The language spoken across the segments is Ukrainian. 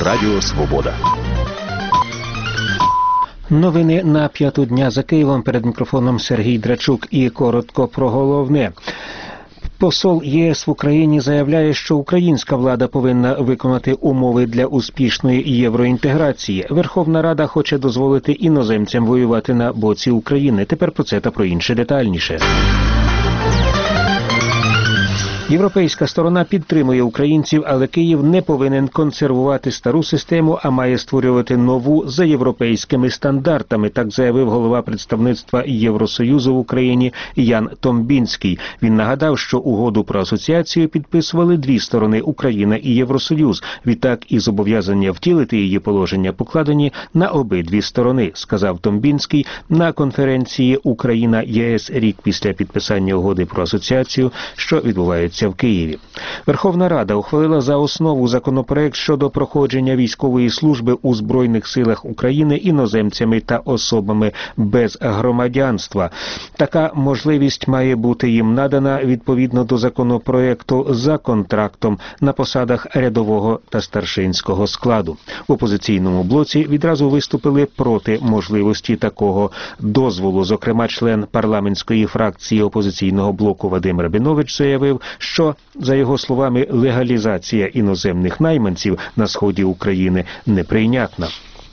Радіо Свобода. Новини на п'яту дня за Києвом. Перед мікрофоном Сергій Драчук. І коротко про головне. Посол ЄС в Україні заявляє, що українська влада повинна виконати умови для успішної євроінтеграції. Верховна Рада хоче дозволити іноземцям воювати на боці України. Тепер про це та про інше детальніше. Європейська сторона підтримує українців, але Київ не повинен консервувати стару систему, а має створювати нову за європейськими стандартами, так заявив голова представництва Євросоюзу в Україні Ян Томбінський. Він нагадав, що угоду про асоціацію підписували дві сторони – Україна і Євросоюз. Відтак і зобов'язання втілити її положення покладені на обидві сторони, сказав Томбінський на конференції «Україна-ЄС. Рік після підписання угоди про асоціацію», що відбувається в Києві. Верховна Рада ухвалила за основу законопроект щодо проходження військової служби у Збройних силах України іноземцями та особами без громадянства. Така можливість має бути їм надана відповідно до законопроекту за контрактом на посадах рядового та старшинського складу. В опозиційному блоці відразу виступили проти можливості такого дозволу. Зокрема, член парламентської фракції опозиційного блоку Вадим Рабінович заявив, що, за його словами, легалізація іноземних найманців на сході України неприйнятна.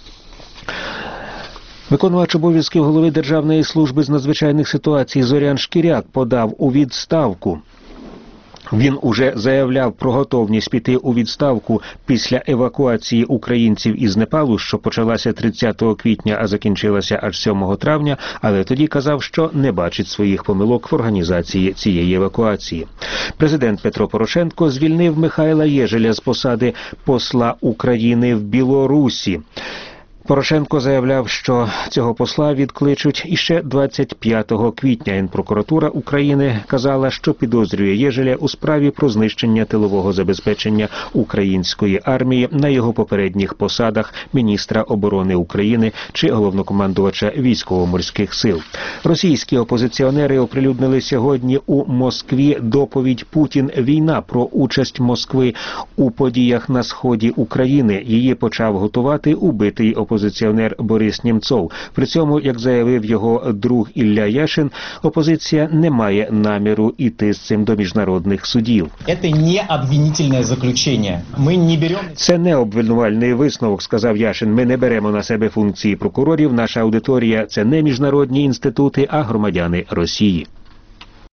Виконувач обов'язків голови Державної служби з надзвичайних ситуацій Зорян Шкіряк подав у відставку. Він уже заявляв про готовність піти у відставку після евакуації українців із Непалу, що почалася 30 квітня, а закінчилася аж 7 травня, але тоді казав, що не бачить своїх помилок в організації цієї евакуації. Президент Петро Порошенко звільнив Михайла Єжеля з посади посла України в Білорусі. Порошенко заявляв, що цього посла відкличуть іще 25 квітня. Генпрокуратура України казала, що підозрює Єжеля у справі про знищення тилового забезпечення української армії на його попередніх посадах міністра оборони України чи головнокомандувача військово-морських сил. Російські опозиціонери оприлюднили сьогодні у Москві доповідь «Путін. Війна» про участь Москви у подіях на сході України. Її почав готувати убитий опозиціонер Борис Нємцов. При цьому, як заявив його друг Ілля Яшин, опозиція не має наміру йти з цим до міжнародних судів. Це не обвинительне заключення. Це не обвинувальний висновок, сказав Яшин. Ми не беремо на себе функції прокурорів. Наша аудиторія – це не міжнародні інститути, а громадяни Росії.